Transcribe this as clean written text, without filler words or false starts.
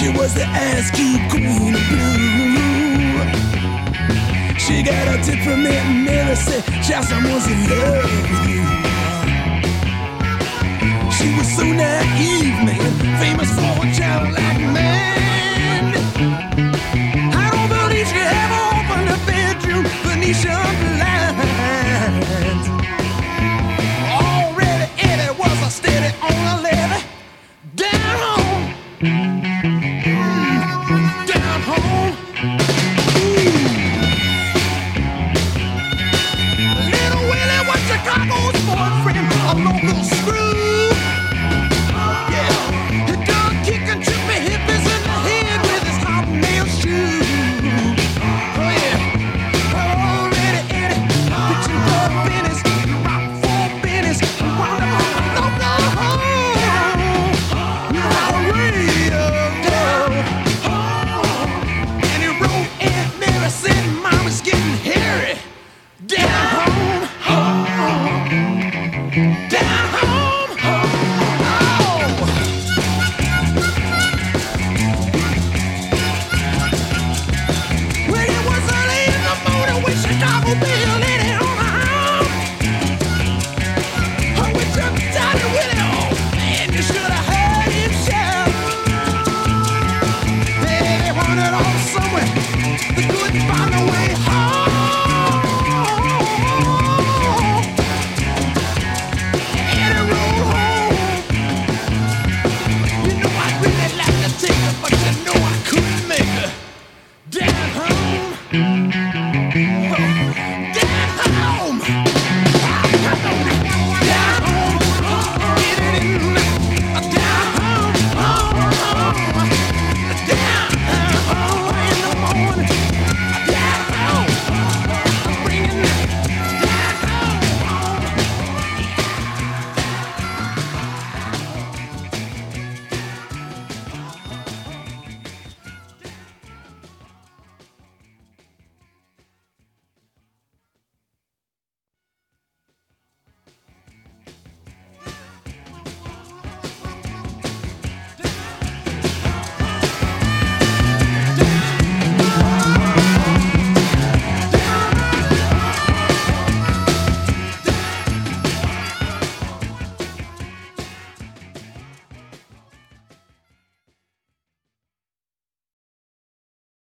She was the Ice Cube Queen of Blue. She got a tip from Aunt Mary, said, child, someone's in love with you. She was so naive, man, famous for a childlike man.